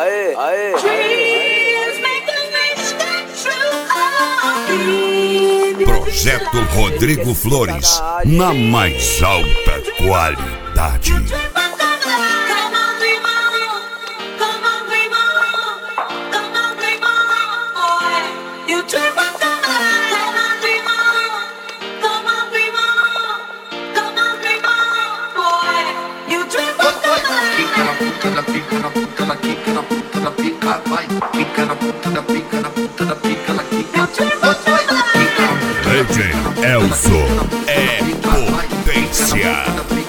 aê, aê. Projeto Rodrigo Flores, na mais alta qualidade. Pica na puta da pica, na puta da pica, vai. Pica na puta da pica, na puta da pica, na pica. DJ Elzo é potência.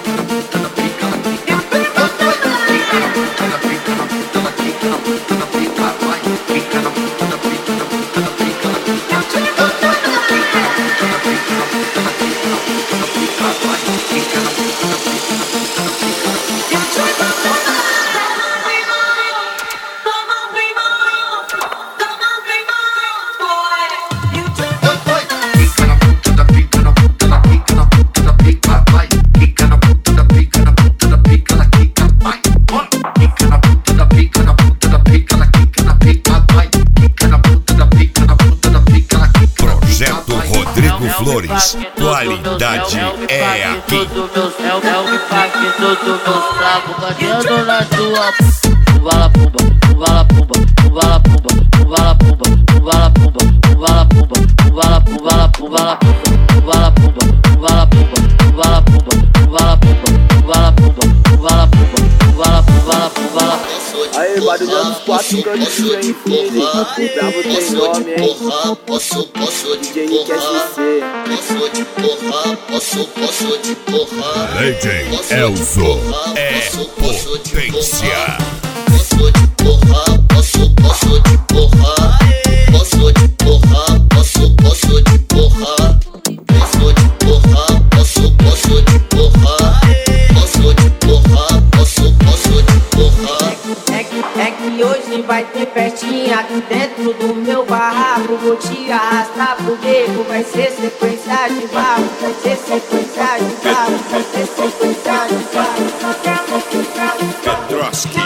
Rodrigo Flores, qualidade é aqui. É o impacto do meu sapo, cadeando na tua vala pumba, vala pumba, vala pumba, vala pumba, vala pumba, vala pumba, vala pumba, vala pumba, vala pumba, vala pumba, vala pumba, vala pumba, vala pumba, vala pumba, vala pumba. Aí, barulhando os quatro cantos, hein, filho. Bravo tem nome, hein. DJ Nick SC. Posso te porrar. DJ Elzo é potência. Posso te porrar, posso te porrar. Posso te porrar, posso te porrar. Posso te porrar, posso te porrar. Posso te porrar, posso te porrar. É que hoje vai ter festinha aqui dentro do meu barraco. Vou te arrastar pro beco, vai ser sequência de barro. Vai ser sequência de barro, vai ser sequência de barro. Pedroski.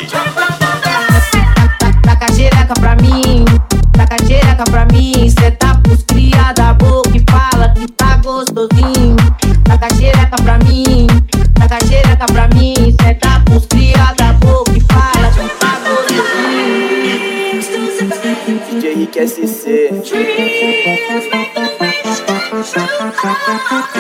Taca xereca pra mim, taca xereca pra mim. Cê tá pros cria da boca e fala que tá gostosinho. Taca xereca pra mim, taca xereca pra mim. Cê tá pros cria da boca e fala que tá gostosinho. DJ Nick SC.